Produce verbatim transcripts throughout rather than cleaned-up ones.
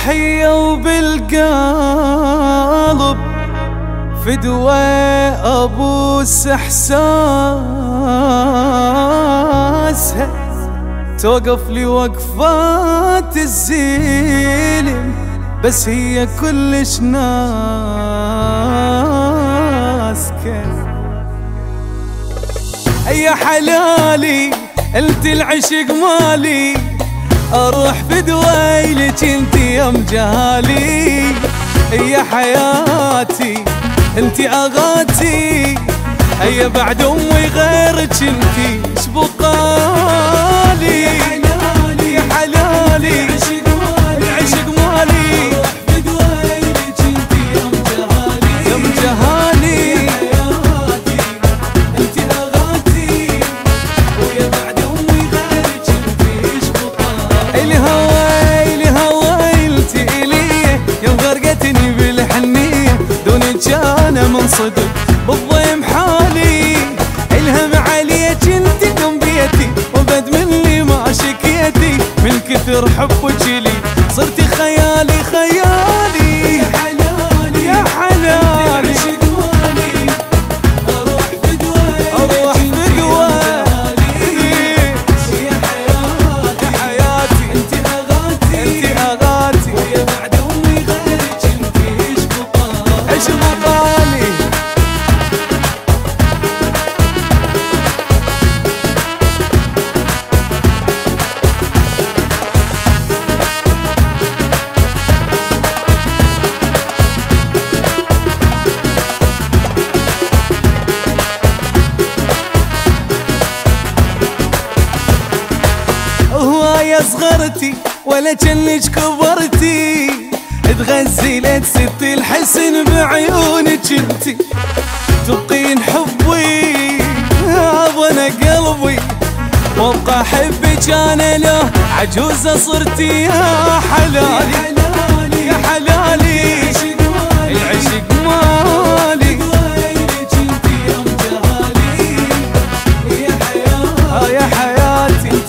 تضحية وبالقلب فدوى أبوس إحساسها، توقف لي وقفات الزيلم بس هي كلش ناسكة. يا حلالي انت العشق مالي، اروح فدوى لك انت يا مجهالي. يا حياتي انت اغاتي، هيا بعد امي غيرك انت شبقالي. يا حلالي يا حلالي العشق مالي العشق مالي، بدوي لك انت يا مجهالي يا مجهالي. يا حياتي انت اغاتي، ويا بعد امي غيرك انت شبقالي. الهوى الهوى انت الي يا مغرقتني بالحنيه، دونك انا منصدم بالضيم حالي. الهم عليك انت دم بيتي، وبد مني ما شكيتي، من كثر حبك لي صرتي خيالي خيالي. يا حلالي يا حلالي العشق مالي، اروح بدوى اروح بدوى. يا حياتي يا حياتي انت اغاتي انت اغاتي، ويا بعد امي غيرك انت اشبقالي اشبقالي. يا صغرتي ولا جنك كبرتي، تغزلت ست الحسن بعيونك انتي، تبقين حبي انا قلبي، وابقى احبك انا له عجوزه صرتي. يا حلالي يا حلالي العشق مالي، يا حياتي انت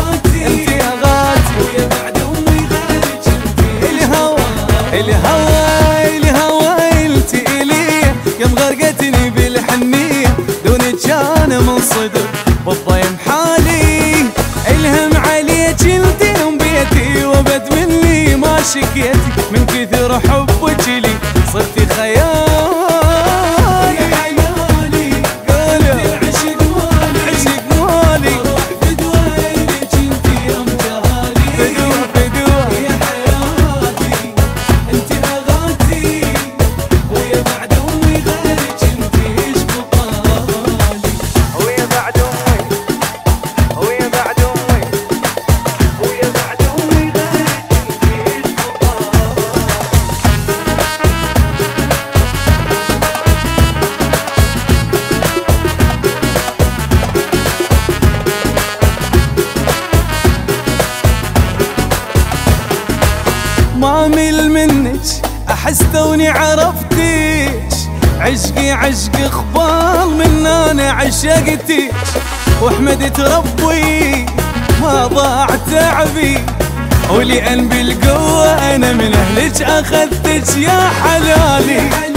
الهوى الهوى انت الي يا مغرقتني بالحنيه، دونك انا منصدم بالضيم حالي. الهم عليك انت ام بيتي، وبد مني ما شكيتي، من كثر حبك لي صرتي خيال. يا حلالي قولي العشق مالي العشق مالي، اروح بدوى لك انت يا مجهالي. بدوى بدوى يا حياتي انت اغاتي، ويا بعد امي غيرك انت اشبقالي. ويا بعد امي ويا بعد امي ويا بعد امي غيرك انت ما مل منك، احس توني عرفتك، عشقي عشق اخبار من انا عشقتك، واحمدت ربي ما ضاع تعبي، ولأن بالقوة انا من اهلك اخذتك. يا حلالي